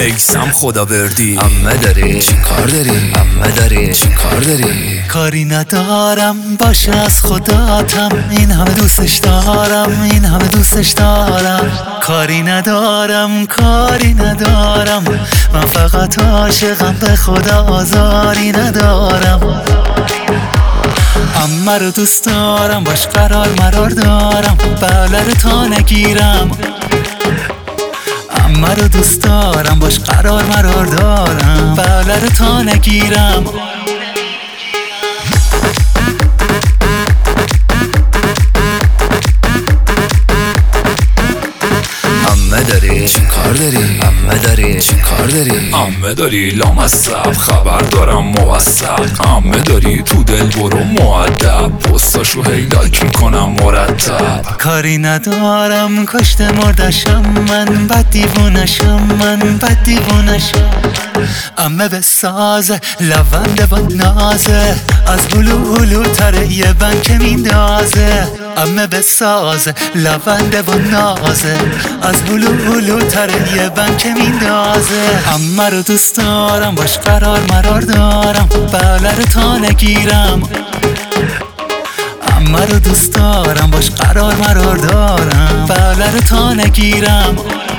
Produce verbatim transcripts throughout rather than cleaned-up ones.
میسم خداوردی. عمه داری چی کار داری؟ عمه داری چی کار داری؟ کاری ندارم باشه از خداتم، این همه دوستش دارم، این همه دوستش دارم. کاری ندارم کاری ندارم، من فقط عاشقم، به خدا آزاری ندارم. عمه رو دوست دارم، باش قرار مرار دارم، بله رو تا نگیرم. عمه رو دوست دارم، باش قرار مرار دارم، بله رو تا نگیرم. عمه داری چی کار داری؟ عمه داری چی کار داری؟ عمه داری لامصب، خبر دارم موثق. عمه داری تو دل برو مؤدب، پستاشو هی لایک میکنم مرتب. کاری ندارم کشته مردشم من، بد دیوونشم من، بد دیوونشم. عمه بسازه لونده با نازه، از هلو هلو تره یه بند که میندازه. عمه بسازه لونده با نازه، از هلو هلو تره یه بند که میندازه. عمه رو دوست دارم، باش قرار مرار دارم، بله رو تا نگیرم. عمه رو دوست دارم، باش قرار مرار دارم، بله رو تا نگیرم.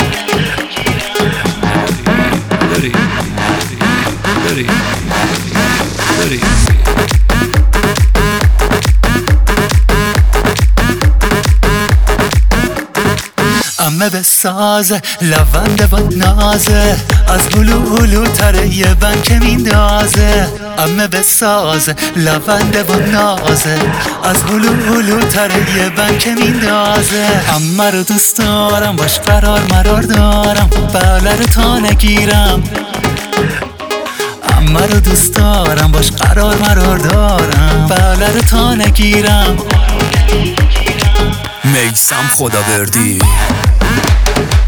داری داری داری عمه بسازه لونده با نازه، از هلو هلو تره یه بند که میندازه. عمه بسازه لونده با نازه، از هلو هلو تره یه بند که میندازه. عمه رو دوست دارم، باش قرار مرار دارم، بله رو تا نگیرم. عمه رو دوست دارم، باش قرار مرار دارم، بله رو تا نگیرم. میسم خداوردی.